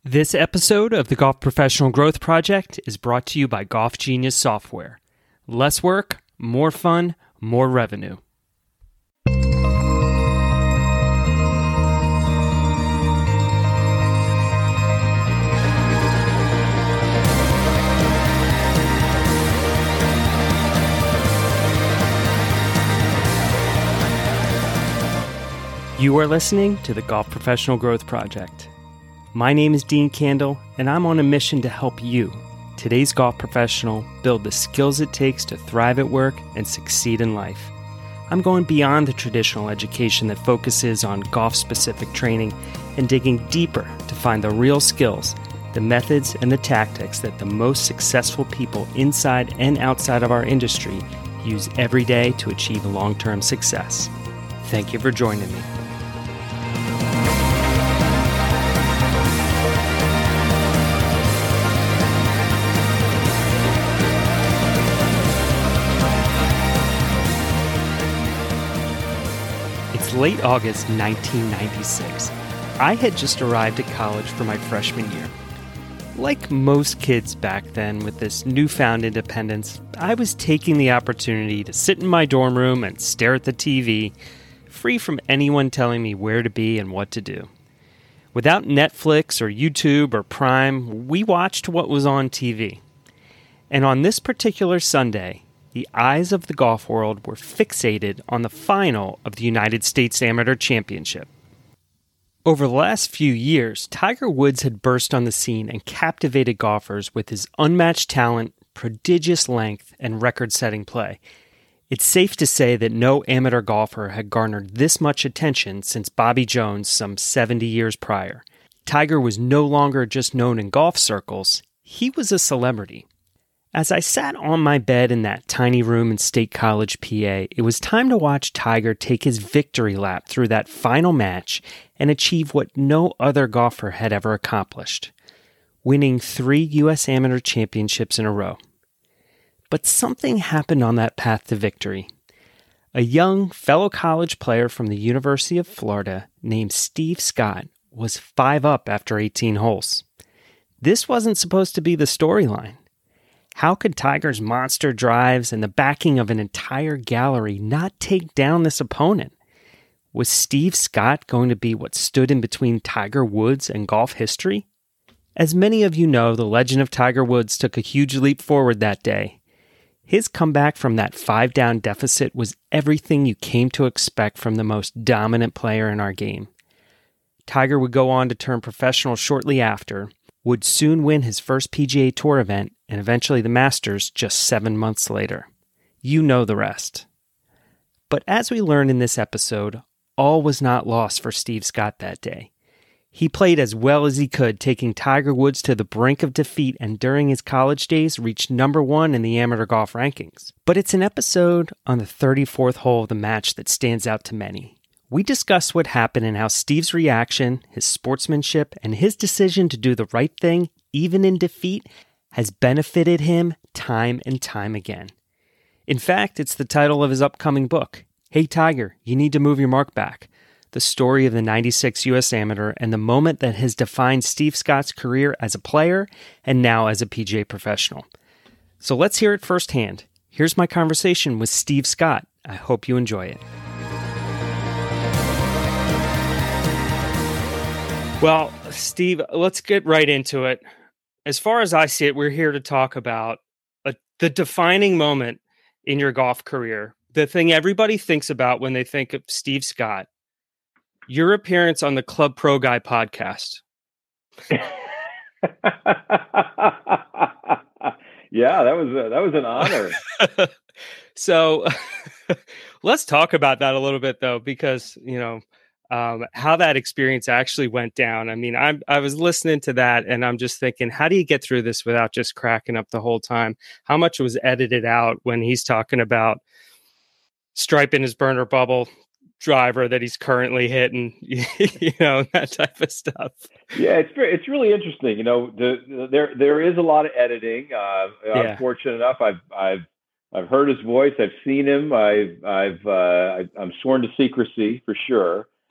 This episode of the Golf Professional Growth Project is brought to you by Golf Genius Software. Less work, more fun, more revenue. You are listening to the Golf Professional Growth Project. My name is Dean Candle, and I'm on a mission to help you, today's golf professional, build the skills it takes to thrive at work and succeed in life. I'm going beyond the traditional education that focuses on golf-specific training and digging deeper to find the real skills, the methods, and the tactics that the most successful people inside and outside of our industry use every day to achieve long-term success. Thank you for joining me. Late August 1996. I had just arrived at college for my freshman year. Like most kids back then with this newfound independence, I was taking the opportunity to sit in my dorm room and stare at the TV, free from anyone telling me where to be and what to do. Without Netflix or YouTube or Prime, we watched what was on TV. And on this particular Sunday, the eyes of the golf world were fixated on the final of the United States Amateur Championship. Over the last few years, Tiger Woods had burst on the scene and captivated golfers with his unmatched talent, prodigious length, and record-setting play. It's safe to say that no amateur golfer had garnered this much attention since Bobby Jones some 70 years prior. Tiger was no longer just known in golf circles, he was a celebrity. As I sat on my bed in that tiny room in State College, PA, it was time to watch Tiger take his victory lap through that final match and achieve what no other golfer had ever accomplished, winning 3 U.S. Amateur Championships in a row. But something happened on that path to victory. A young fellow college player from the University of Florida named Steve Scott was 5 up after 18 holes. This wasn't supposed to be the storyline. How could Tiger's monster drives and the backing of an entire gallery not take down this opponent? Was Steve Scott going to be what stood in between Tiger Woods and golf history? As many of you know, the legend of Tiger Woods took a huge leap forward that day. His comeback from that 5-down deficit was everything you came to expect from the most dominant player in our game. Tiger would go on to turn professional shortly after, would soon win his first PGA Tour event, and eventually the Masters just 7 months later. You know the rest. But as we learned in this episode, all was not lost for Steve Scott that day. He played as well as he could, taking Tiger Woods to the brink of defeat, and during his college days reached number 1 in the amateur golf rankings. But it's an episode on the 34th hole of the match that stands out to many. We discuss what happened and how Steve's reaction, his sportsmanship, and his decision to do the right thing, even in defeat, has benefited him time and time again. In fact, it's the title of his upcoming book, Hey Tiger, You Need to Move Your Mark Back, the story of the 96 U.S. Amateur and the moment that has defined Steve Scott's career as a player and now as a PGA professional. So let's hear it firsthand. Here's my conversation with Steve Scott. I hope you enjoy it. Well, Steve, let's get right into it. As far as I see it, we're here to talk about the defining moment in your golf career, the thing everybody thinks about when they think of Steve Scott, your appearance on the Club Pro Guy podcast. Yeah, that was an honor. So let's talk about that a little bit, though, because, how that experience actually went down. I mean, I was listening to that and I'm just thinking, how do you get through this without just cracking up the whole time? How much was edited out when he's talking about striping his burner bubble driver that he's currently hitting, that type of stuff? Yeah, it's really interesting. There is a lot of editing. I'm fortunate enough. I've heard his voice. I've seen him. I'm sworn to secrecy for sure.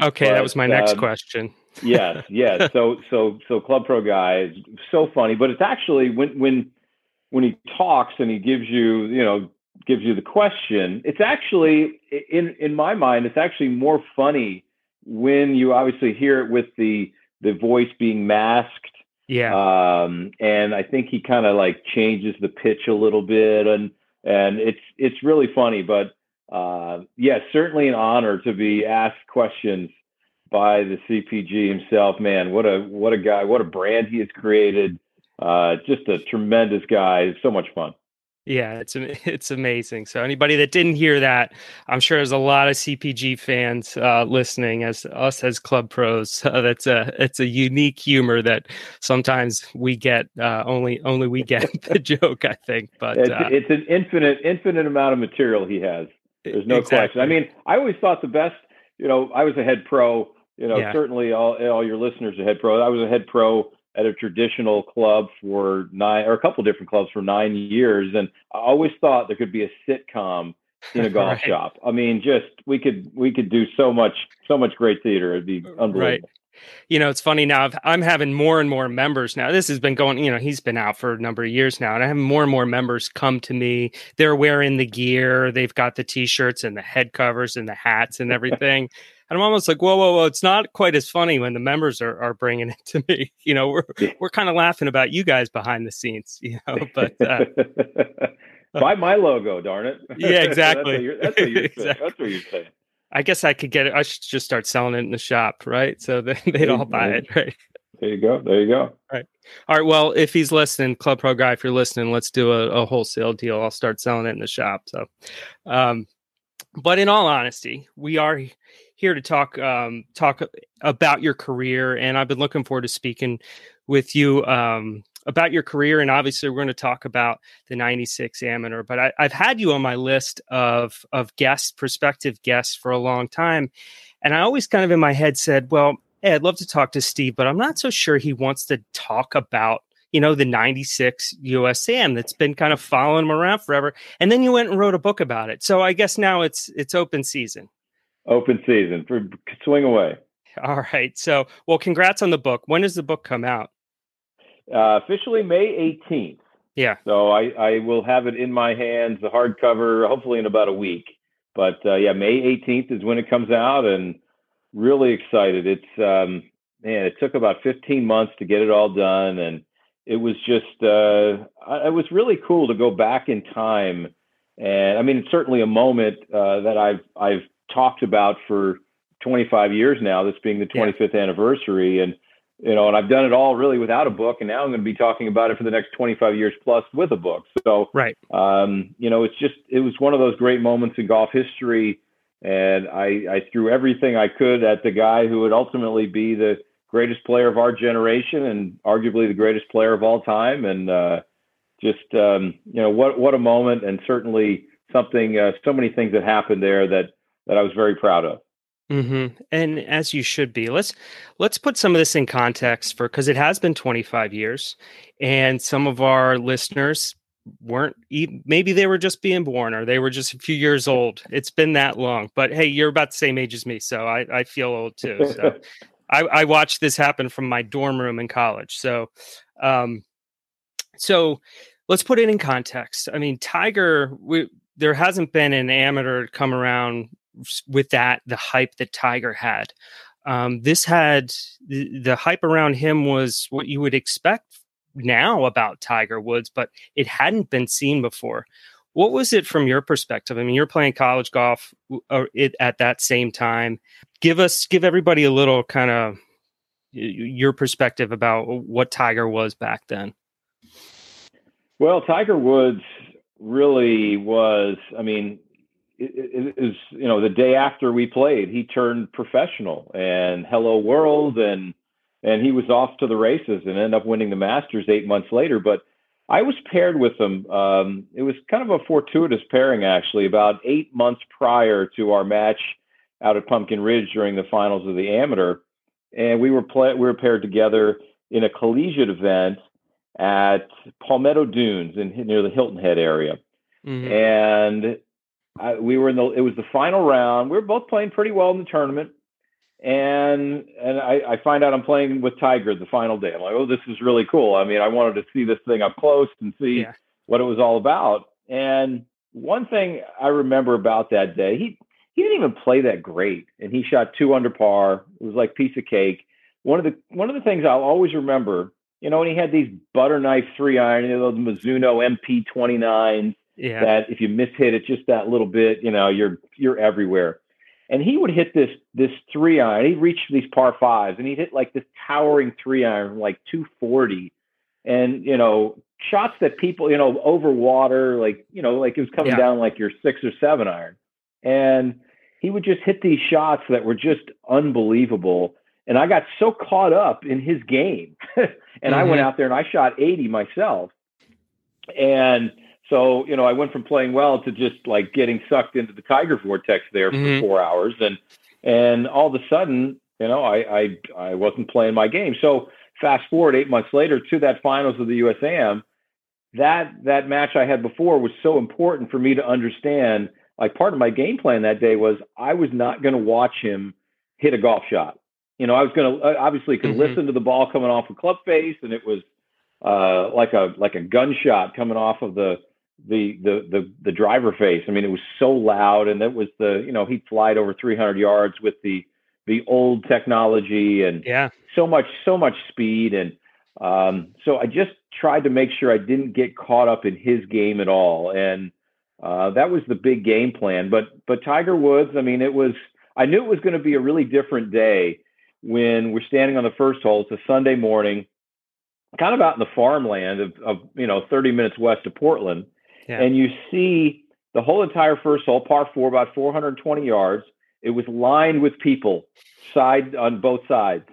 Okay, that was my next question. Yes, yes. So Club Pro guy is so funny, but it's actually when he talks and he gives you, gives you the question, it's actually in my mind, it's actually more funny when you obviously hear it with the voice being masked. Yeah. And I think he kind of like changes the pitch a little bit, and it's really funny. But yeah, certainly an honor to be asked questions by the CPG himself. Man, what a guy, what a brand he has created. Just a tremendous guy. It's so much fun. Yeah, it's amazing. So anybody that didn't hear that, I'm sure there's a lot of CPG fans listening as us as club pros. It's a unique humor that sometimes we get only we get the joke, I think. But it's an infinite amount of material he has. There's no question. I mean, I always thought the best. I was a head pro. Certainly all your listeners are head pro. I was a head pro at a traditional club for a couple of different clubs for 9 years. And I always thought there could be a sitcom in a golf right. shop. I mean, we could do so much great theater. It'd be unbelievable. Right. It's funny now. I'm having more and more members now. This has been going, he's been out for a number of years now, and I have more and more members come to me. They're wearing the gear. They've got the T-shirts and the head covers and the hats and everything. And I'm almost like, whoa. It's not quite as funny when the members are bringing it to me. We're kind of laughing about you guys behind the scenes, but buy my logo, darn it. Yeah, exactly. That's what you're saying. I guess I could get it. I should just start selling it in the shop, right? So they'd all buy it, right? There you go. Right. All right. Well, if he's listening, Club Pro guy, if you're listening, let's do a wholesale deal. I'll start selling it in the shop. So, but in all honesty, we are here to talk about your career, and I've been looking forward to speaking with you about your career. And obviously, we're going to talk about the '96 Amateur. But I've had you on my list of prospective guests for a long time, and I always kind of in my head said, well, hey, I'd love to talk to Steve, but I'm not so sure he wants to talk about the '96 USAM that's been kind of following him around forever. And then you went and wrote a book about it. So I guess now it's open season. Open season. Swing away. All right. So, well, congrats on the book. When does the book come out? Officially May 18th. Yeah. So I will have it in my hands, the hardcover, hopefully in about a week. But yeah, May 18th is when it comes out, and really excited. It's it took about 15 months to get it all done, and it was just it was really cool to go back in time. And I mean, it's certainly a moment that I've talked about for 25 years now, this being the 25th anniversary. And, and I've done it all really without a book. And now I'm going to be talking about it for the next 25 years plus with a book. So, right. It was one of those great moments in golf history. And I threw everything I could at the guy who would ultimately be the greatest player of our generation and arguably the greatest player of all time. And what a moment, and certainly something, so many things that happened there that I was very proud of. Mm-hmm. And as you should be. Let's put some of this in context because it has been 25 years, and some of our listeners maybe they were just being born, or they were just a few years old. It's been that long. But hey, you're about the same age as me, so I feel old too. So I watched this happen from my dorm room in college. So let's put it in context. I mean, Tiger, there hasn't been an amateur come around with the hype that Tiger had. This had the hype around him was what you would expect now about Tiger Woods, but it hadn't been seen before. What was it from your perspective? I mean, you're playing college golf at that same time. Give everybody a little kind of your perspective about what Tiger was back then. Well, Tiger Woods really was, I mean, it is, the day after we played, he turned professional, and hello world. And he was off to the races and ended up winning the Masters 8 months later. But I was paired with him. It was kind of a fortuitous pairing, actually, about 8 months prior to our match out at Pumpkin Ridge during the finals of the Amateur. And we were paired together in a collegiate event at Palmetto Dunes near the Hilton Head area. Mm-hmm. And it was the final round. We were both playing pretty well in the tournament. and I find out I'm playing with Tiger the final day. I'm like, oh, this is really cool. I mean, I wanted to see this thing up close and see Yeah. what it was all about. And one thing I remember about that day, he didn't even play that great, and he shot 2 under par. It was like piece of cake. One of the things I'll always remember, when he had these butter knife 3-iron, those Mizuno MP 29s, Yeah. that if you mishit it just that little bit, you're everywhere. And he would hit this 3-iron. He'd reach these par fives, and he'd hit like this towering 3-iron, like 240, and shots that people, over water, like like it was coming Yeah. down like your 6 or 7 iron, and he would just hit these shots that were just unbelievable. And I got so caught up in his game, and I went Mm-hmm. out there and I shot 80 myself, and so, I went from playing well to just like getting sucked into the Tiger vortex there for Mm-hmm. 4 hours. And all of a sudden, I wasn't playing my game. So fast forward 8 months later to that finals of the USAM, that match I had before was so important for me to understand. Like, part of my game plan that day was I was not going to watch him hit a golf shot. I was going to obviously could Mm-hmm. listen to the ball coming off a club face, and it was like a gunshot coming off of the driver face. I mean, it was so loud, and it was he'd fly over 300 yards with the old technology, and Yeah. so much speed. And so I just tried to make sure I didn't get caught up in his game at all. And that was the big game plan. But Tiger Woods, I mean, I knew it was going to be a really different day when we're standing on the first hole. It's a Sunday morning, kind of out in the farmland of 30 minutes west of Portland. Yeah. And you see the whole entire first hole, par four, about 420 yards. It was lined with people on both sides.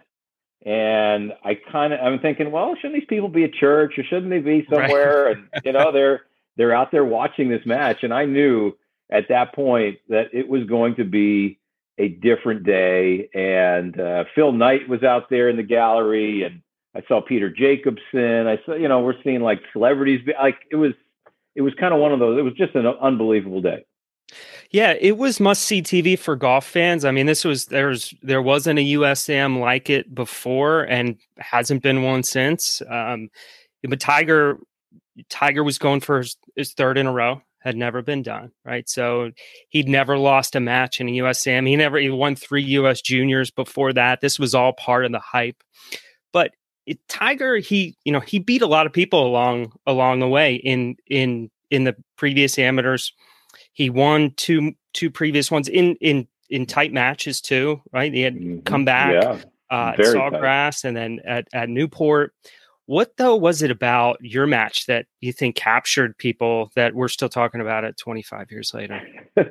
And I'm thinking, well, shouldn't these people be at church, or shouldn't they be Right. somewhere? And, they're out there watching this match. And I knew at that point that it was going to be a different day. And Phil Knight was out there in the gallery, and I saw Peter Jacobson. I saw, we're seeing like celebrities. Like, it was kind of one of those. It was just an unbelievable day. Yeah, it was must-see TV for golf fans. I mean, there wasn't a USAM like it before, and hasn't been one since. But Tiger was going for his third in a row. Had never been done, right? So he'd never lost a match in a USAM. He won 3 US Juniors before that. This was all part of the hype. But Tiger, he beat a lot of people along the way in the previous amateurs. He won two previous ones in tight matches too, right? He had come back at Sawgrass and then at Newport. What though was it about your match that you think captured people that we're still talking about it 25 years later?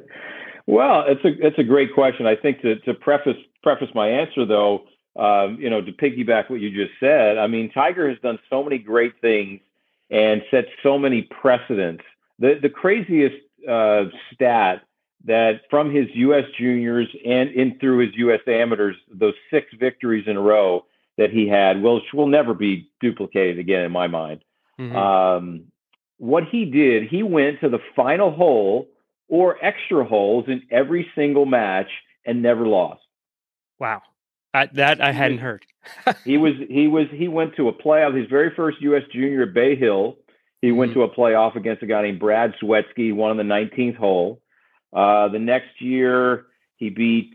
Well, it's a great question. I think to preface my answer though, to piggyback what you just said, I mean, Tiger has done so many great things and set so many precedents. The craziest stat that from his U.S. Juniors and in through his U.S. amateurs, those 6 victories in a row that he had, will never be duplicated again in my mind. Mm-hmm. What he did, he went to the final hole or extra holes in every single match and never lost. Wow. I hadn't heard. He went to a playoff, his very first U.S. Junior at Bay Hill. He went to a playoff against a guy named Brad Sweatsky, won on the 19th hole. The next year, he beat,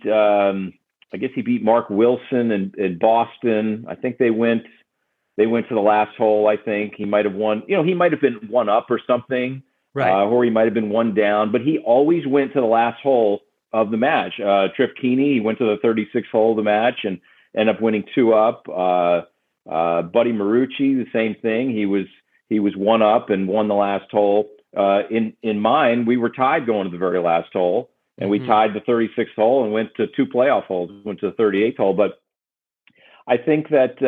he beat Mark Wilson in Boston. I think they went to the last hole. I think he might have won. He might have been one up or something, right? Or he might have been one down. But he always went to the last hole of the match. Trip Keeney, he went to the 36th hole of the match and ended up winning 2 up. Buddy Marucci, the same thing. He was one up and won the last hole. In mine, we were tied going to the very last hole, and we tied the 36th hole and went to 2 playoff holes. Went to the 38th hole, but I think that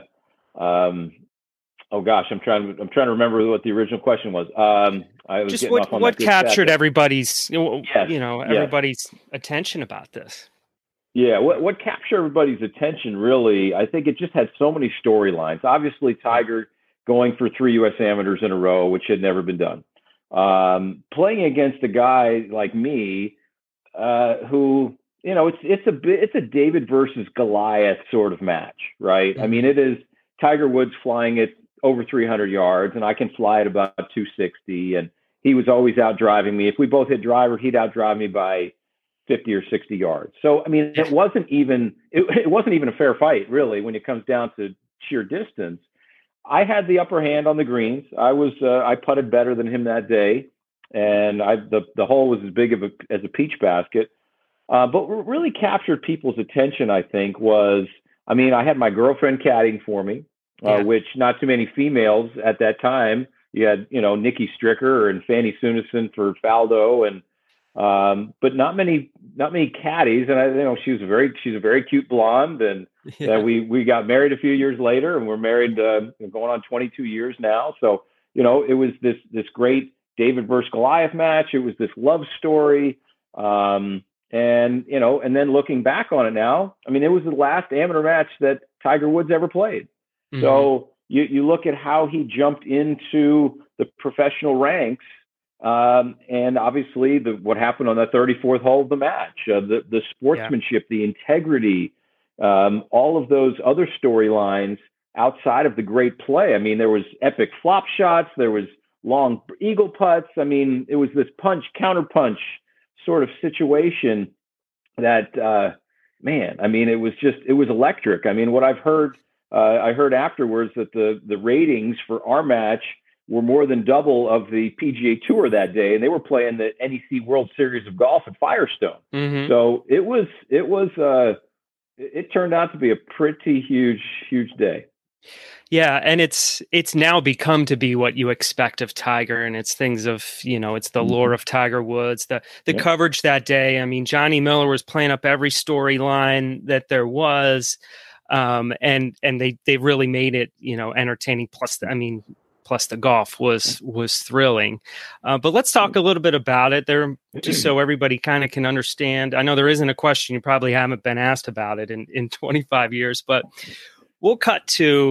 oh gosh, I'm trying to remember what the original question was. I was just what captured everybody's everybody's attention about this. Yeah, what captured everybody's attention, really, I think it just had so many storylines. Obviously, Tiger going for 3 U.S. amateurs in a row, which had never been done. Playing against a guy like me, who, it's a David versus Goliath sort of match, right? I mean, Mhm. it is Tiger Woods flying it over 300 yards, and I can fly it about 260, and he was always out driving me. If we both hit driver, he'd outdrive me by 50 or 60 yards. So I mean, Yeah. it wasn't even a fair fight, really, when it comes down to sheer distance. I had the upper hand on the greens. I putted better than him that day, and the hole was as big as a peach basket. But what really captured people's attention, I think, was, I mean, I had my girlfriend caddying for me, Yeah. which not too many females at that time. You had, Nikki Stricker and Fanny Sunison for Faldo, and but not many caddies. And she's a very cute blonde, and Yeah. we got married a few years later, and we're married going on 22 years now. So it was this great David versus Goliath match. It was this love story. And then looking back on it now, I mean, it was the last amateur match that Tiger Woods ever played. Hmm. So you look at how he jumped into the professional ranks, and obviously what happened on the 34th hole of the match, the Yeah. sportsmanship, the integrity, all of those other storylines outside of the great play. I mean, there was epic flop shots, there was long eagle putts. I mean, it was this punch counter punch sort of situation that man, I mean, it was electric. I mean, what I heard afterwards that the ratings for our match were more than double of the PGA Tour that day, and they were playing the NEC World Series of Golf at Firestone. Hmm. So it turned out to be a pretty huge day. Yeah, and it's now become to be what you expect of Tiger, and it's things of, it's the lore Mm-hmm. of Tiger Woods, the Yep. coverage that day. I mean, Johnny Miller was playing up every storyline that there was, and they really made it, entertaining. Plus the golf was thrilling. But let's talk a little bit about it there, just so everybody kind of can understand. I know there isn't a question, you probably haven't been asked about it in 25 years, but we'll cut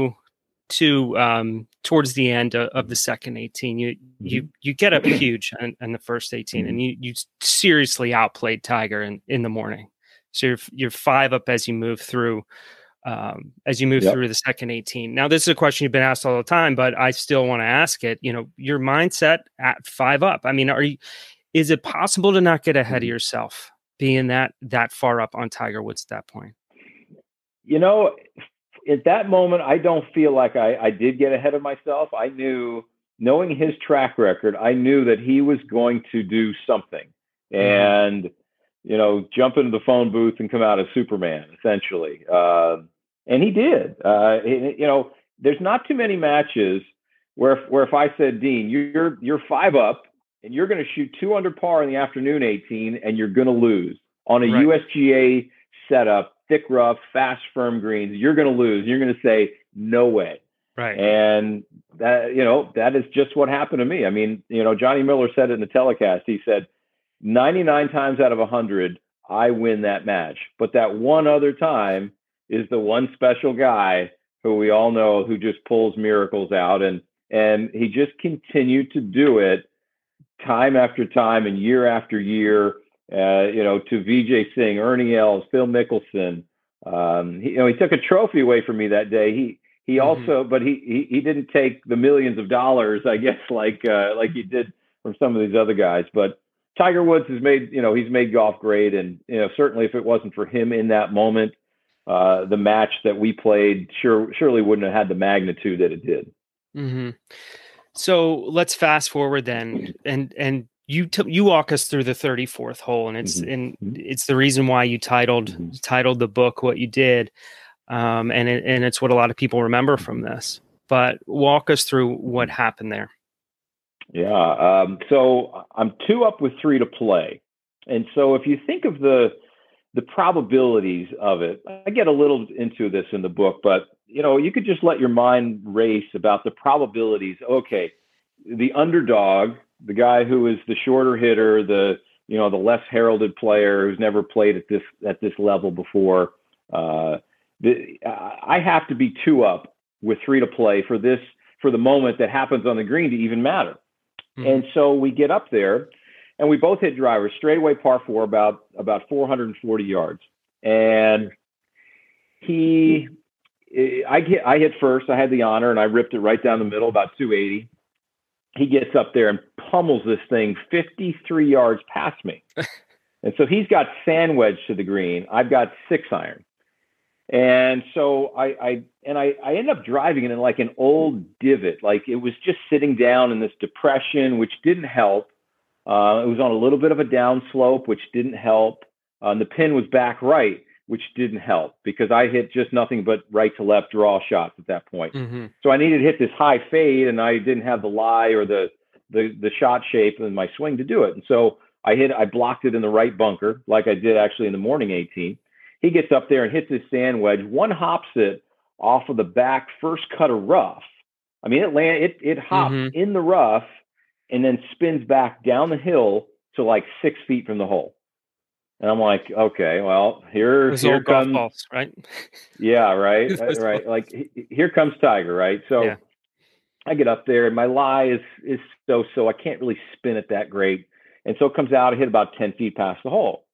to towards the end of the second 18. You get up huge in the first 18, and you seriously outplayed Tiger in the morning. So you're five up as you move through Yep. the second 18. Now, this is a question you've been asked all the time, but I still want to ask it. Your mindset at five up. I mean, is it possible to not get ahead of yourself being that far up on Tiger Woods at that point? You know, at that moment, I don't feel like I did get ahead of myself. I knew, knowing his track record, I knew that he was going to do something Hmm. and, jump into the phone booth and come out as Superman, essentially. And he did. There's not too many matches where if I said, Dean, you're five up and you're going to shoot two under par in the afternoon 18 and you're going to lose on a Right. USGA setup, thick rough, fast, firm greens, you're going to lose. You're going to say, no way. Right. And that is just what happened to me. I mean, Johnny Miller said it in the telecast. He said, 99 times out of 100, I win that match. But that one other time is the one special guy who we all know who just pulls miracles out. And he just continued to do it time after time and year after year, to Vijay Singh, Ernie Els, Phil Mickelson. He took a trophy away from me that day. He Hmm. also, but he didn't take the millions of dollars, I guess, like he did from some of these other guys. But Tiger Woods he's made golf great, and certainly if it wasn't for him in that moment, the match that we played surely wouldn't have had the magnitude that it did. Hmm. So let's fast forward then, and you walk us through the 34th hole, and Mm-hmm. it's the reason why you Mm-hmm. titled the book what you did, and it's what a lot of people remember from this. But walk us through what happened there. Yeah. So I'm two up with three to play, and so if you think of the probabilities of it, I get a little into this in the book, but you could just let your mind race about the probabilities. Okay, the underdog, the guy who is the shorter hitter, the less heralded player who's never played at this level before. I have to be two up with three to play for the moment that happens on the green to even matter. Hmm. And so we get up there, and we both hit drivers, straightaway par four, about 440 yards. And I hit first. I had the honor, and I ripped it right down the middle, about 280. He gets up there and pummels this thing 53 yards past me. And so he's got sand wedge to the green. I've got 6-iron. And so I ended up driving it in like an old divot. Like it was just sitting down in this depression, which didn't help. It was on a little bit of a downslope, which didn't help. The pin was back right, which didn't help because I hit just nothing but right to left draw shots at that point. Mm-hmm. So I needed to hit this high fade, and I didn't have the lie or the shot shape in my swing to do it. And so I blocked it in the right bunker, like I did actually in the morning 18. He gets up there and hits his sand wedge, one hops it off of the back first cut of rough. I mean, it hops in the rough and then spins back down the hill to like 6 feet from the hole. And I'm like, okay, well, here comes golf balls, right? Yeah, right, right. Like here comes Tiger, right? So yeah. I get up there, and my lie is so I can't really spin it that great, and so it comes out. I hit about 10 feet past the hole,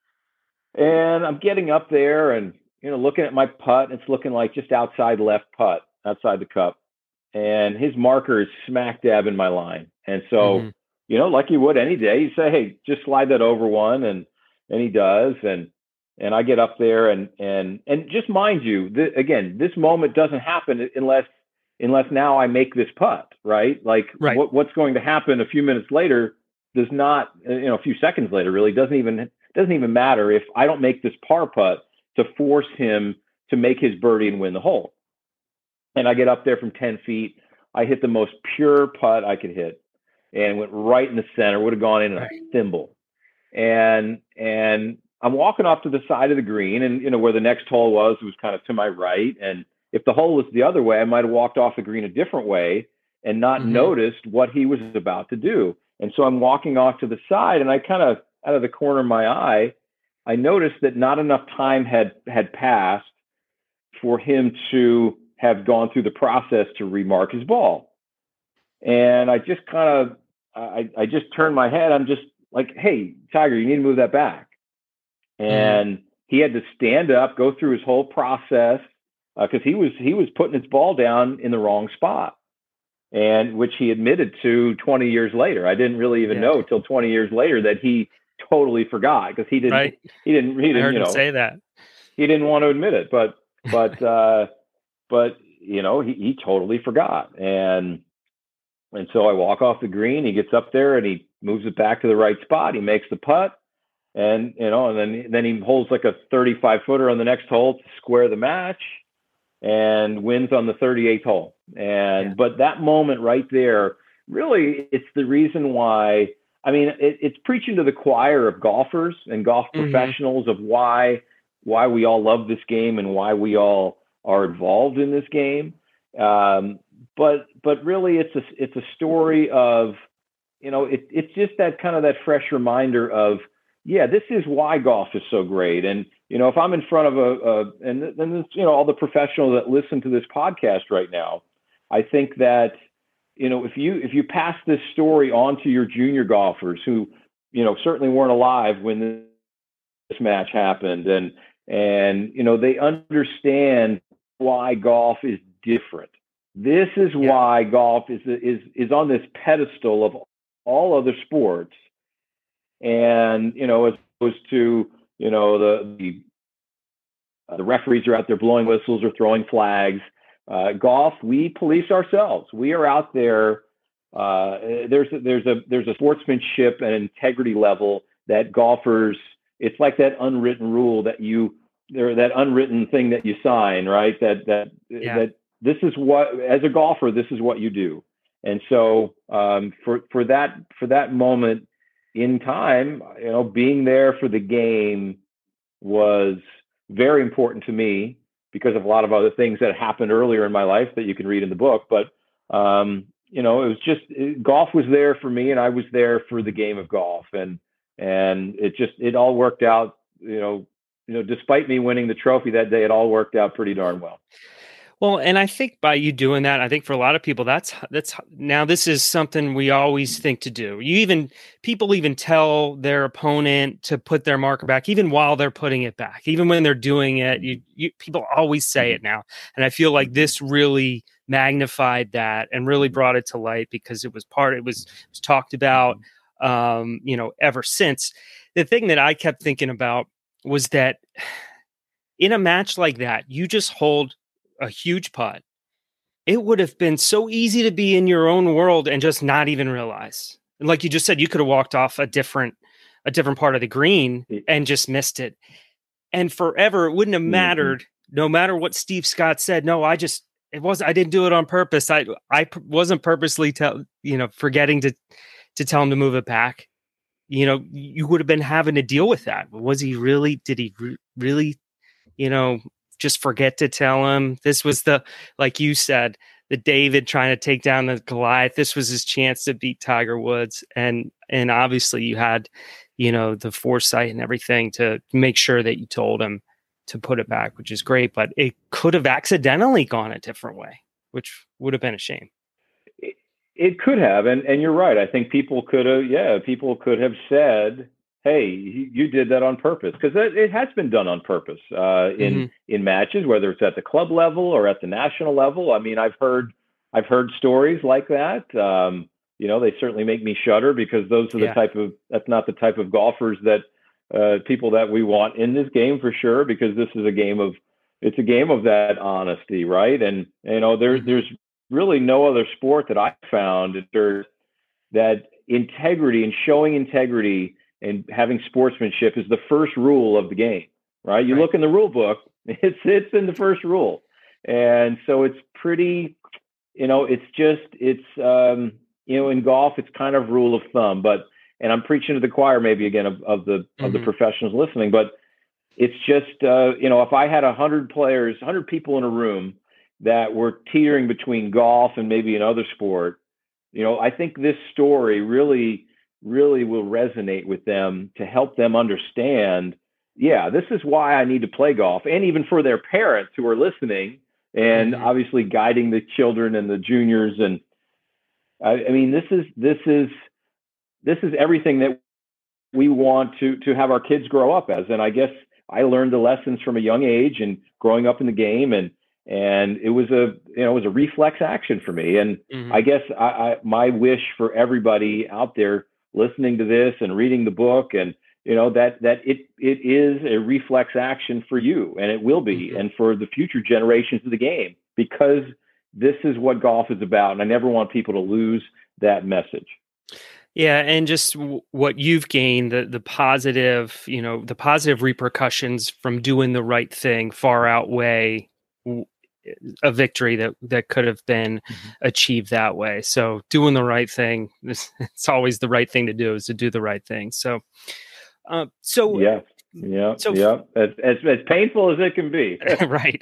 and I'm getting up there, and looking at my putt, and it's looking like just outside left putt, outside the cup, and his marker is smack dab in my line, and so like you would any day, you say, hey, just slide that over one, and he does, and I get up there, and just mind you, again, this moment doesn't happen unless now I make this putt, right? Like what's going to happen a few minutes later does not, a few seconds later, really doesn't even matter if I don't make this par putt to force him to make his birdie and win the hole. And I get up there from 10 feet. I hit the most pure putt I could hit, and went right in the center. Would have gone in a thimble. And I'm walking off to the side of the green, and where the next hole was kind of to my right. And if the hole was the other way, I might have walked off the green a different way and not noticed what he was about to do. And so I'm walking off to the side, and I kind of, out of the corner of my eye, I noticed that not enough time had passed for him to have gone through the process to remark his ball. And I just kind of, I just turned my head. I'm just like, hey, Tiger, you need to move that back. And he had to stand up, go through his whole process, because he was putting his ball down in the wrong spot, and which he admitted to 20 years later. I didn't really even know till 20 years later that he totally forgot, because he didn't I heard him say that. He didn't want to admit it, but he totally forgot. And so I walk off the green, he gets up there and he moves it back to the right spot. He makes the putt, and then he holds like a 35-footer on the next hole to square the match, and wins on the 38th hole. But that moment right there, really, it's the reason why. I mean, it's preaching to the choir of golfers and golf professionals of why we all love this game and why we all are involved in this game. But really, it's a story of, it's just that kind of that fresh reminder of, this is why golf is so great. And, if I'm in front of and then, all the professionals that listen to this podcast right now, I think that, if you pass this story on to your junior golfers who, certainly weren't alive when this match happened, and they understand why golf is different. This is why golf is on this pedestal of all other sports. And, as opposed to, the referees are out there blowing whistles or throwing flags. Golf, we police ourselves. We are out there. There's a sportsmanship and integrity level that golfers, it's like that unwritten rule that that unwritten thing that you sign, right? That this is what, as a golfer, this is what you do. And so for that moment in time, being there for the game was very important to me, because of a lot of other things that happened earlier in my life that you can read in the book. But, it was just, golf was there for me, and I was there for the game of golf. And it all worked out, despite me winning the trophy that day, it all worked out pretty darn well. Well, and I think by you doing that, I think for a lot of people, that's now this is something we always think to do. People even tell their opponent to put their marker back, even while they're putting it back, even when they're doing it. People always say it now, and I feel like this really magnified that and really brought it to light because it was talked about, ever since. The thing that I kept thinking about was that in a match like that, you just hold a huge putt. It would have been so easy to be in your own world and just not even realize. And like you just said, you could have walked off a different part of the green and just missed it. And forever, it wouldn't have mattered, no matter what Steve Scott said. No, I didn't do it on purpose. I wasn't purposely forgetting to tell him to move it back. You would have been having to deal with that. Was he really? Did he really? Just forget to tell him. This was like you said, the David trying to take down the Goliath. This was his chance to beat Tiger Woods. And obviously you had, the foresight and everything to make sure that you told him to put it back, which is great, but it could have accidentally gone a different way, which would have been a shame. It could have. And you're right. I think people could have said, hey, you did that on purpose, because it has been done on purpose in matches, whether it's at the club level or at the national level. I mean, I've heard stories like that. They certainly make me shudder because those are that's not the type of golfers that people that we want in this game for sure, because this is a game of that honesty, right? And there's really no other sport that I found that integrity and showing integrity and having sportsmanship is the first rule of the game, right? You look in the rule book, it's in the first rule. And so it's pretty, in golf, it's kind of rule of thumb, and I'm preaching to the choir maybe again of the professionals listening, but it's just, if I had 100 people in a room that were teetering between golf and maybe another sport, I think this story really will resonate with them to help them understand, this is why I need to play golf. And even for their parents who are listening and obviously guiding the children and the juniors. And I mean, this is everything that we want to have our kids grow up as. And I guess I learned the lessons from a young age and growing up in the game, and it was a reflex action for me. And I guess my wish for everybody out there listening to this and reading the book, and that it is a reflex action for you, and it will be, and for the future generations of the game, because this is what golf is about. And I never want people to lose that message. Yeah, and just what you've gained, the positive, the positive repercussions from doing the right thing far outweigh a victory that could have been achieved that way. So doing the right thing, it's always the right thing to do, is to do the right thing. So as painful as it can be. Right.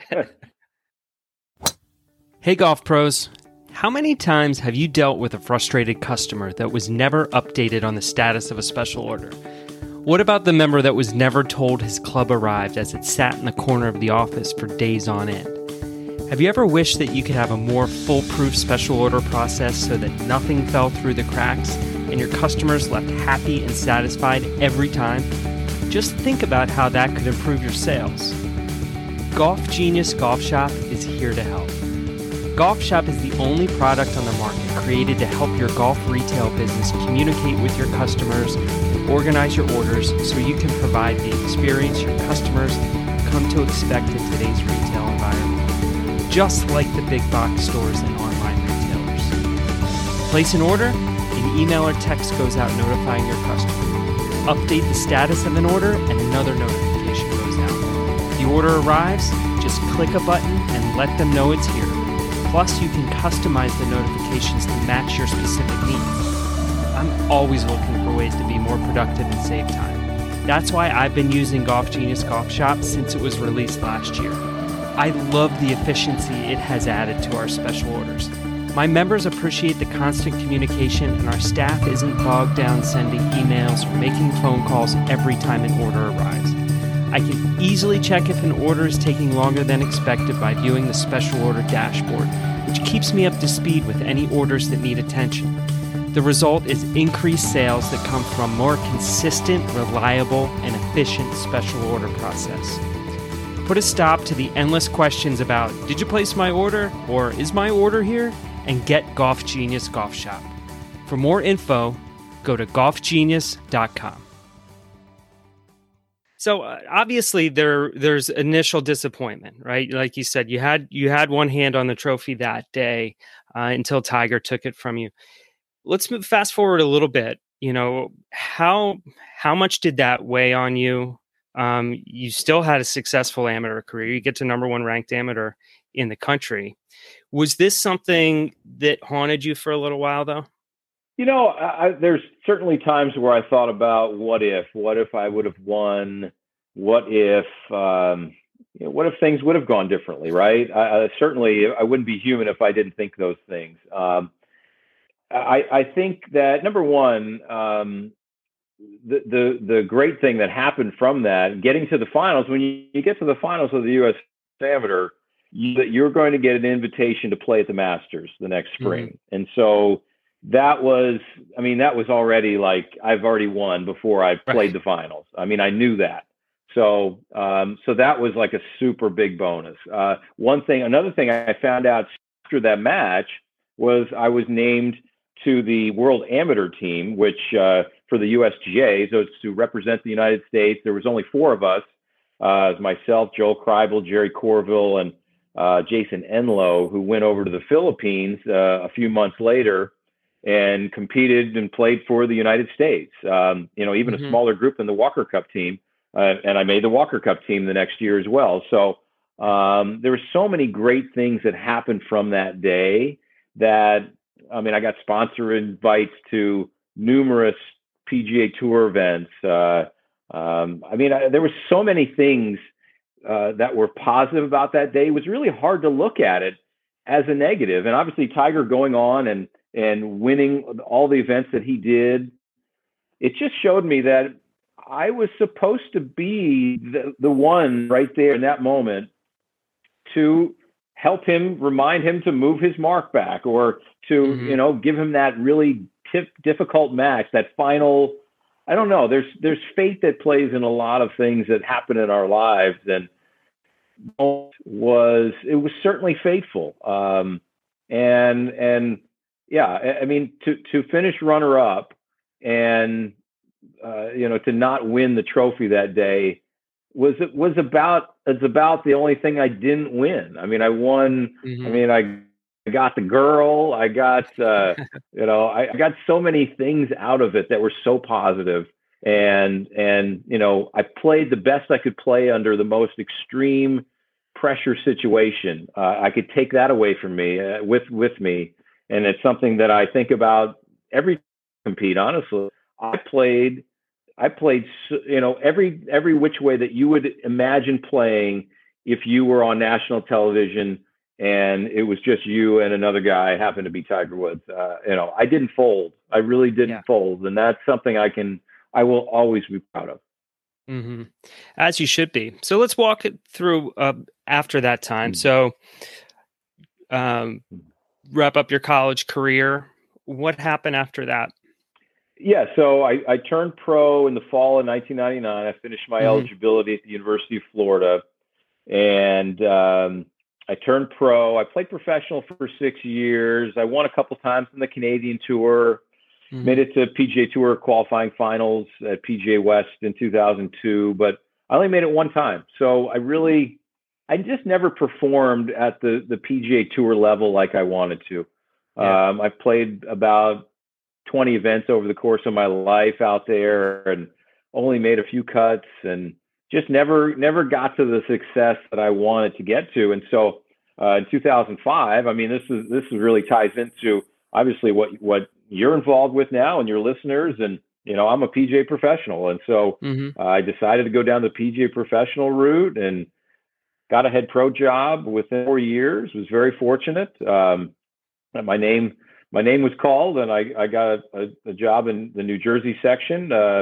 Hey, golf pros. How many times have you dealt with a frustrated customer that was never updated on the status of a special order? What about the member that was never told his club arrived as it sat in the corner of the office for days on end? Have you ever wished that you could have a more foolproof special order process so that nothing fell through the cracks and your customers left happy and satisfied every time? Just think about how that could improve your sales. Golf Genius Golf Shop is here to help. Golf Shop is the only product on the market created to help your golf retail business communicate with your customers and organize your orders so you can provide the experience your customers come to expect in today's retail environment. Just like the big box stores and online retailers. Place an order, an email or text goes out notifying your customer. Update the status of an order, and another notification goes out. The order arrives, just click a button and let them know it's here. Plus, you can customize the notifications to match your specific needs. I'm always looking for ways to be more productive and save time. That's why I've been using Golf Genius Golf Shop since it was released last year. I love the efficiency it has added to our special orders. My members appreciate the constant communication, and our staff isn't bogged down sending emails or making phone calls every time an order arrives. I can easily check if an order is taking longer than expected by viewing the special order dashboard, which keeps me up to speed with any orders that need attention. The result is increased sales that come from more consistent, reliable, and efficient special order process. Put a stop to the endless questions about, did you place my order? Or is my order here? And get Golf Genius Golf Shop. For more info, go to golfgenius.com. So obviously there's initial disappointment, right? Like you said, you had one hand on the trophy that day until Tiger took it from you. Let's fast forward a little bit. You know, how much did that weigh on you? You still had a successful amateur career. You get to number one ranked amateur in the country. Was this something that haunted you for a little while, though? You know, there's certainly times where I thought about what if I would have won, what if things would have gone differently, right? Certainly, I wouldn't be human if I didn't think those things. I think that number one, the great thing that happened from that, getting to the finals, when you get to the finals of the U.S. Amateur, you're going to get an invitation to play at the Masters the next spring, and so. That was already like I've already won before I played the finals. I mean, I knew that. So that was like a super big bonus. Another thing I found out after that match was I was named to the World Amateur Team, which for the USGA, so it's to represent the United States. There was only 4 of us, it was myself, Joel Kreibel, Jerry Corville, and Jason Enlow, who went over to the Philippines a few months later and competed and played for the United States. Even a smaller group than the Walker Cup team. And I made the Walker Cup team the next year as well. So there were so many great things that happened from that day that, I got sponsor invites to numerous PGA Tour events. There were so many things that were positive about that day. It was really hard to look at it as a negative. And obviously Tiger going on and winning all the events that he did, it just showed me that I was supposed to be the one right there in that moment to help him, remind him to move his mark back, or to, give him that really difficult match, that final, I don't know, there's fate that plays in a lot of things that happen in our lives. And it was certainly fateful. To finish runner up and, to not win the trophy that day it's about the only thing I didn't win. I won. I got the girl, I got, I got so many things out of it that were so positive. And I played the best I could play under the most extreme pressure situation. I could take that away from me, with me. And it's something that I think about every compete, honestly. I played, every which way that you would imagine playing if you were on national television and it was just you and another guy, happened to be Tiger Woods. I didn't fold. I really didn't fold. And that's something I will always be proud of. Mm-hmm. As you should be. So let's walk it through after that time. So wrap up your college career. What happened after that? Yeah, so I turned pro in the fall of 1999. I finished my eligibility at the University of Florida, and I turned pro. I played professional for 6 years. I won a couple times in the Canadian Tour, made it to PGA Tour qualifying finals at PGA West in 2002, but I only made it one time. So I just never performed at the PGA Tour level like I wanted to. I played about 20 events over the course of my life out there and only made a few cuts and just never got to the success that I wanted to get to. And so in 2005, this really ties into obviously what you're involved with now and your listeners. And, I'm a PGA professional. And so I decided to go down the PGA professional route and got a head pro job within 4 years. Was very fortunate. My name was called, and I got a job in the New Jersey section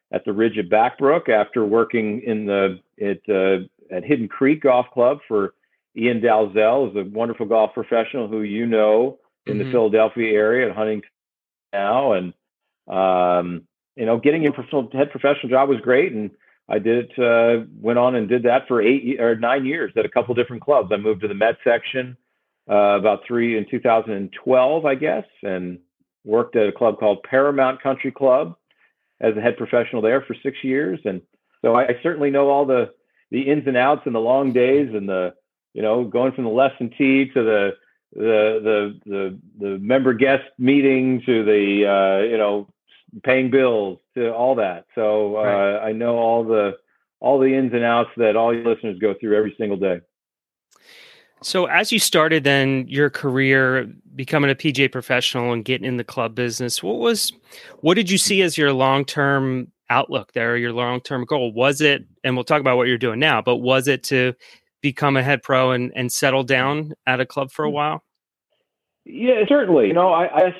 at the Ridge at Backbrook after working at Hidden Creek Golf Club for Ian Dalzell, is a wonderful golf professional who in the Philadelphia area at Huntington now. And getting a head professional job was great, and I went on and did that for 9 years at a couple different clubs. I moved to the Met section in 2012, I guess, and worked at a club called Paramount Country Club as a head professional there for 6 years. And so I certainly know all the ins and outs and the long days and going from the lesson tee to the member guest meeting to the paying bills to all that. So right. I know all the ins and outs that all your listeners go through every single day. So as you started then your career becoming a PGA professional and getting in the club business, what did you see as your long-term outlook there, or your long-term goal? Was it, and we'll talk about what you're doing now, but was it to become a head pro and settle down at a club for a while? Yeah, certainly. I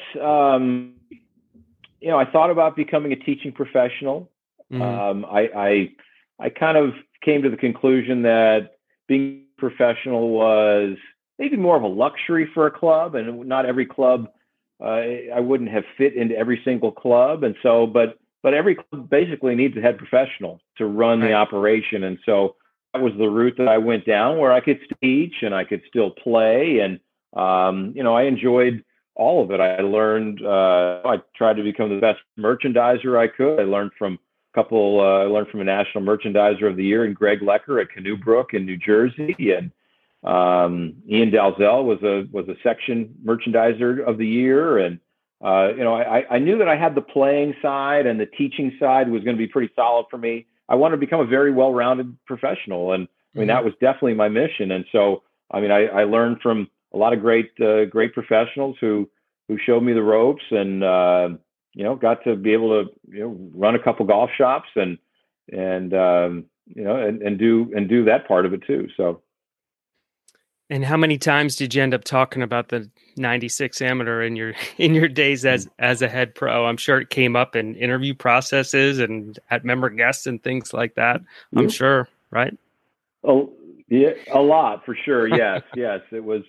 thought about becoming a teaching professional. Mm-hmm. I kind of came to the conclusion that being professional was maybe more of a luxury for a club, and not every club, I wouldn't have fit into every single club. And so, but every club basically needs a head professional to run the operation. And so that was the route that I went down, where I could teach and I could still play. And, I enjoyed all of it. I learned, I tried to become the best merchandiser I could. I learned from a national merchandiser of the year in Greg Lecker at Canoe Brook in New Jersey. And Ian Dalzell was a section merchandiser of the year. And, I knew that I had the playing side, and the teaching side was going to be pretty solid for me. I wanted to become a very well-rounded professional. And that was definitely my mission. And so, I learned from a lot of great professionals who showed me the ropes, and, got to be able to, run a couple golf shops and do that part of it too. So. And how many times did you end up talking about the 96 amateur in your days as a head pro? I'm sure it came up in interview processes and at member guests and things like that. I'm sure, right? Oh, yeah, a lot for sure. Yes, yes, it was.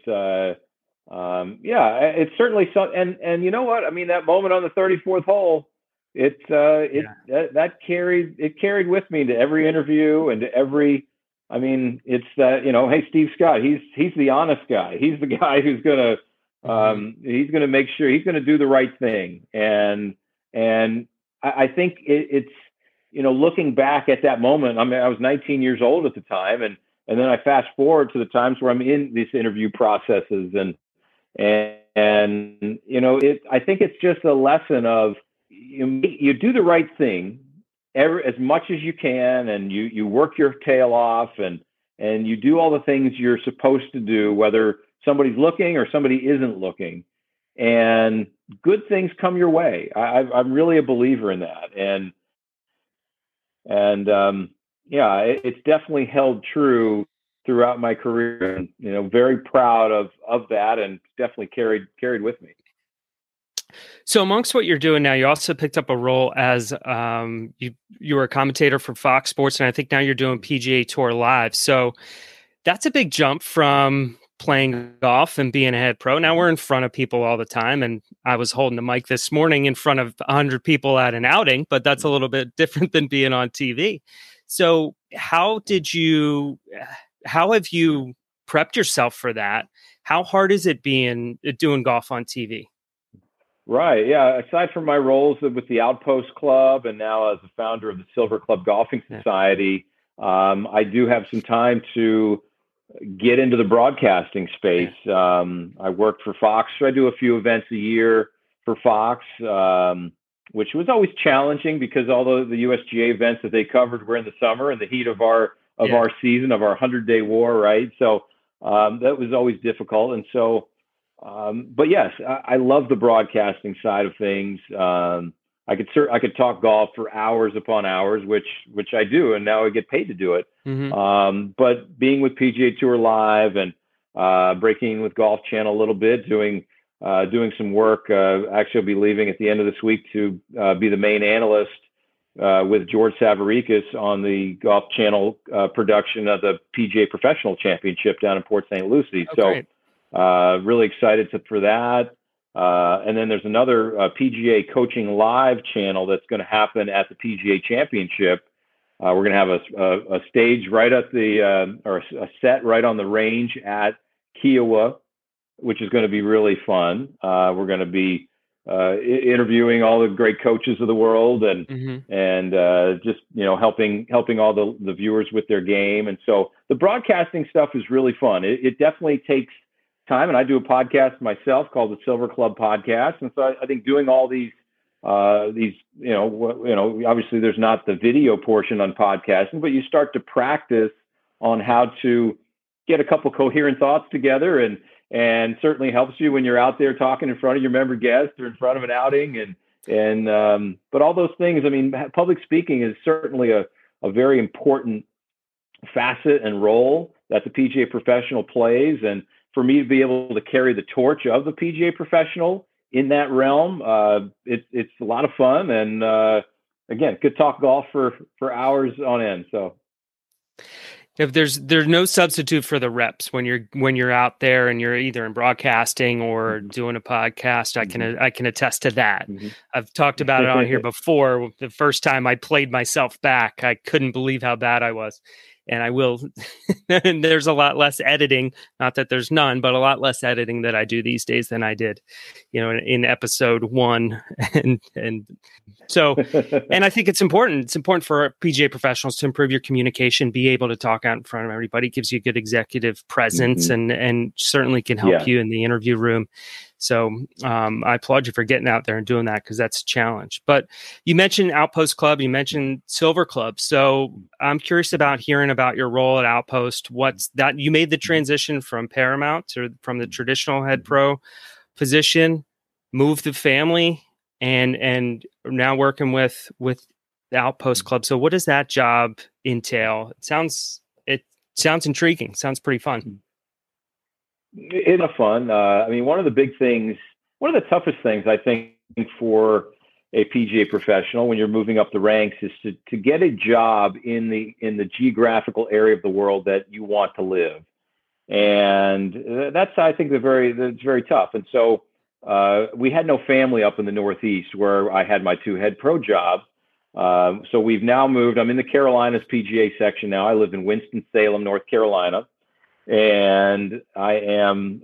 It's certainly so. And you know what? That moment on the 34th hole, that carried with me to every interview and to every. It's that, hey, Steve Scott, he's the honest guy. He's the guy who's gonna he's gonna make sure he's gonna do the right thing. And I think it's looking back at that moment. I was 19 years old at the time, and then I fast forward to the times where I'm in these interview processes, and I think it's just a lesson of you do the right thing as much as you can, and you work your tail off, and you do all the things you're supposed to do, whether somebody's looking or somebody isn't looking, and good things come your way. I'm really a believer in that, and it's definitely held true throughout my career, and very proud of that, and definitely carried with me. So amongst what you're doing now, you also picked up a role as you were a commentator for Fox Sports, and I think now you're doing PGA Tour Live. So that's a big jump from playing golf and being a head pro. Now we're in front of people all the time, and I was holding the mic this morning in front of 100 people at an outing, but that's a little bit different than being on TV. So how have you prepped yourself for that? How hard is it doing golf on TV? Right. Yeah. Aside from my roles with the Outpost Club and now as the founder of the Silver Club Golfing Society, I do have some time to get into the broadcasting space. I worked for Fox. So I do a few events a year for Fox, which was always challenging because although the USGA events that they covered were in the summer and the heat of our season, of our 100-day war, right? So that was always difficult. And so, but yes, I love the broadcasting side of things. I could talk golf for hours upon hours, which I do, and now I get paid to do it. Mm-hmm. But being with PGA Tour Live and breaking with Golf Channel a little bit, doing some work. Actually, I'll be leaving at the end of this week to be the main analyst with George Savaricas on the Golf Channel production of the PGA Professional Championship down in Port St. Lucie. Great. Really excited for that. And then there's another PGA Coaching Live channel that's going to happen at the PGA Championship. We're going to have a stage right at or a set right on the range at Kiawah, which is going to be really fun. We're going to be interviewing all the great coaches of the world and just helping all the viewers with their game. And so the broadcasting stuff is really fun. It definitely takes time, and I do a podcast myself called the Silver Club Podcast. And so I think doing all these obviously there's not the video portion on podcasting, but you start to practice on how to get a couple coherent thoughts together, and certainly helps you when you're out there talking in front of your member guests or in front of an outing, but all those things. I mean, public speaking is certainly a very important facet and role that the PGA Professional plays, and for me to be able to carry the torch of the PGA Professional in that realm, it's a lot of fun, and again, could talk golf for hours on end. So. If there's no substitute for the reps when you're out there and you're either in broadcasting or doing a podcast. I can attest to that. I've talked about it on here before. The first time I played myself back, I couldn't believe how bad I was. And I will, and there's a lot less editing, not that there's none, but a lot less editing that I do these days than I did, in episode 1. And so, and I think it's important. It's important for PGA professionals to improve your communication, be able to talk out in front of everybody. It gives you good executive presence and certainly can help you in the interview room. So I applaud you for getting out there and doing that, because that's a challenge. But you mentioned Outpost Club, you mentioned Silver Club. So I'm curious about hearing about your role at Outpost. What's that? You made the transition from Paramount from the traditional head pro position, moved the family, and now working with the Outpost Club. So what does that job entail? It sounds intriguing. Sounds pretty fun. It's fun. I mean, one of the toughest things I think for a PGA professional when you're moving up the ranks is to get a job in the geographical area of the world that you want to live, and that's, I think, that's very tough. And so we had no family up in the Northeast where I had my 2 head pro jobs. So we've now moved. I'm in the Carolinas PGA section now. I live in Winston-Salem, North Carolina. And I am,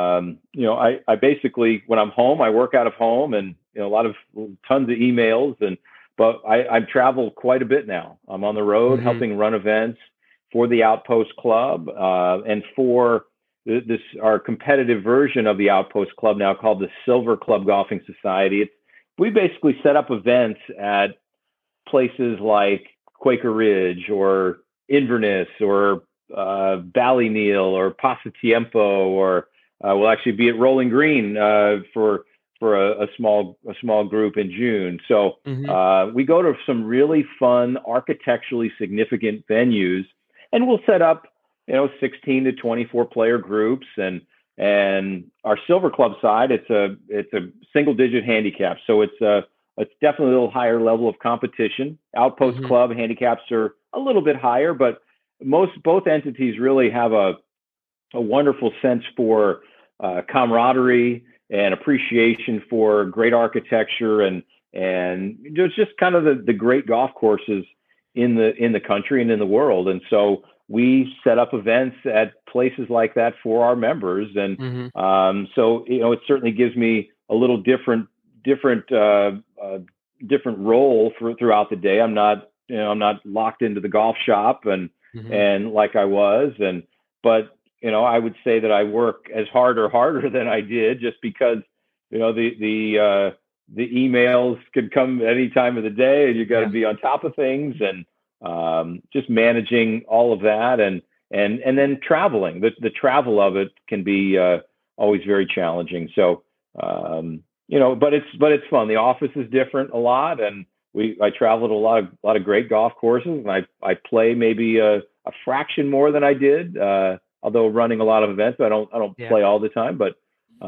I basically, when I'm home, I work out of home, and tons of emails, but I travel quite a bit now. I'm on the road helping run events for the Outpost Club, and for our competitive version of the Outpost Club now called the Silver Club Golfing Society. We basically set up events at places like Quaker Ridge or Inverness or Ballyneal or Pasatiempo, or we'll actually be at Rolling Green for a small group in June. So we go to some really fun, architecturally significant venues, and we'll set up 16 to 24 player groups, and our Silver Club side, it's a single digit handicap, so it's definitely a little higher level of competition. Outpost Club handicaps are a little bit higher, but both entities really have a wonderful sense for camaraderie and appreciation for great architecture and just kind of the great golf courses in the country and in the world. And so we set up events at places like that for our members, and so it certainly gives me a little different role throughout the day. I'm not locked into the golf shop and like I was, but I would say that I work as hard or harder than I did, just because the emails could come any time of the day, and you got to be on top of things, and just managing all of that, and then traveling. The travel of it can be always very challenging. So but it's fun. The office is different a lot, and I travel to a lot of great golf courses, and I play maybe a fraction more than I did, although running a lot of events. I don't play all the time, but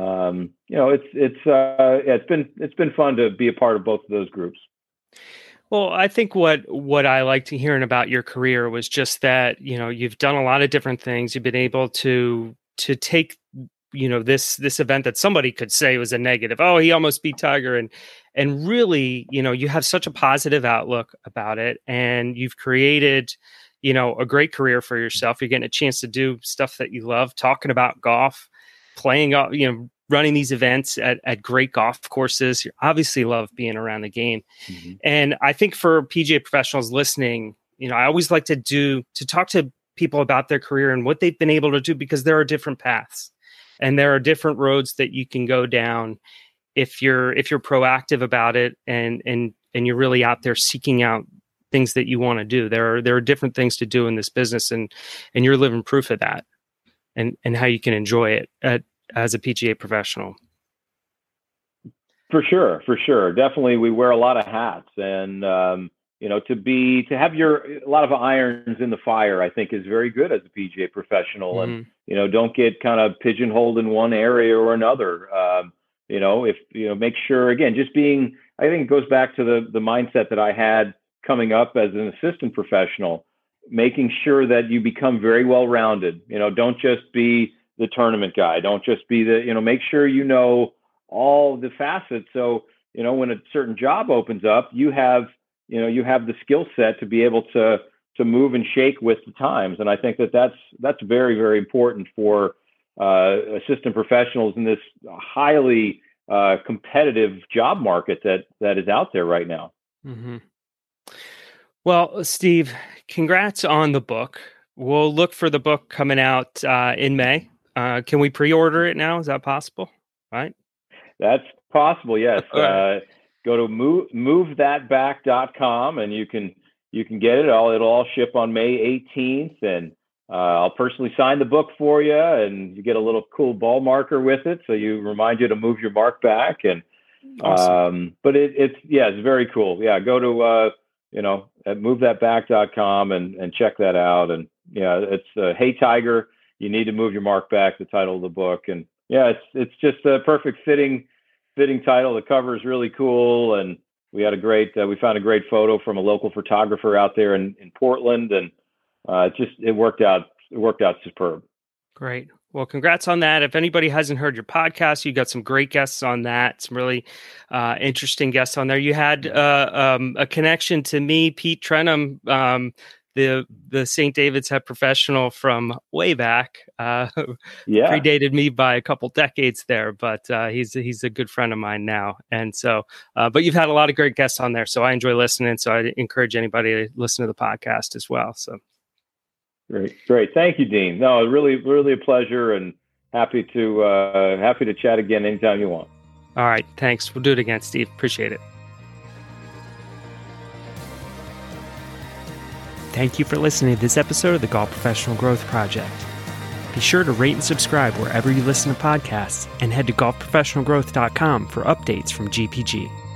it's been fun to be a part of both of those groups. Well, I think what I liked hearing about your career was just that, you've done a lot of different things. You've been able to take, this event that somebody could say was a negative. Oh, he almost beat Tiger, and really, you have such a positive outlook about it, and you've created, a great career for yourself. You're getting a chance to do stuff that you love, talking about golf, playing, running these events at great golf courses. You obviously love being around the game. Mm-hmm. And I think for PGA professionals listening, I always like to talk to people about their career and what they've been able to do, because there are different paths and there are different roads that you can go down if you're proactive about it and you're really out there seeking out things that you want to do. There are different things to do in this business, and you're living proof of that, and how you can enjoy it as a PGA professional. For sure. Definitely. We wear a lot of hats, and, to have a lot of irons in the fire, I think is very good as a PGA professional. Mm-hmm. And, don't get kind of pigeonholed in one area or another. Make sure, again, I think it goes back to the mindset that I had coming up as an assistant professional, making sure that you become very well-rounded. Don't just be the tournament guy. Don't just be make sure all the facets. So, when a certain job opens up, you have the skill set to be able to move and shake with the times. And I think that's very, very important for assistant professionals in this highly competitive job market that is out there right now. Mm-hmm. Well, Steve, congrats on the book. We'll look for the book coming out in May. Can we pre-order it now? Is that possible? Right? That's possible. Yes. Go to movethatback.com and you can get it. It'll all ship on May 18th, and I'll personally sign the book for you, and you get a little cool ball marker with it, so you remind you to move your mark back. And awesome. But it's very cool. Yeah, go to at movethatback.com and check that out. And it's Hey Tiger, You Need to Move Your Mark Back, the title of the book. And it's just a perfect fitting title. The cover is really cool, and we had we found a great photo from a local photographer out there in Portland, and it worked out superb. Great. Well, congrats on that. If anybody hasn't heard your podcast, you got some great guests on that. Some really interesting guests on there. You had a connection to me, Pete Trenum, the St. David's head professional from way back. Predated me by a couple decades there, but he's a good friend of mine now. And so, but you've had a lot of great guests on there, so I enjoy listening. So I encourage anybody to listen to the podcast as well. So. Great. Thank you, Dean. No, really, really a pleasure, and happy to chat again anytime you want. All right. Thanks. We'll do it again, Steve. Appreciate it. Thank you for listening to this episode of the Golf Professional Growth Project. Be sure to rate and subscribe wherever you listen to podcasts, and head to golfprofessionalgrowth.com for updates from GPG.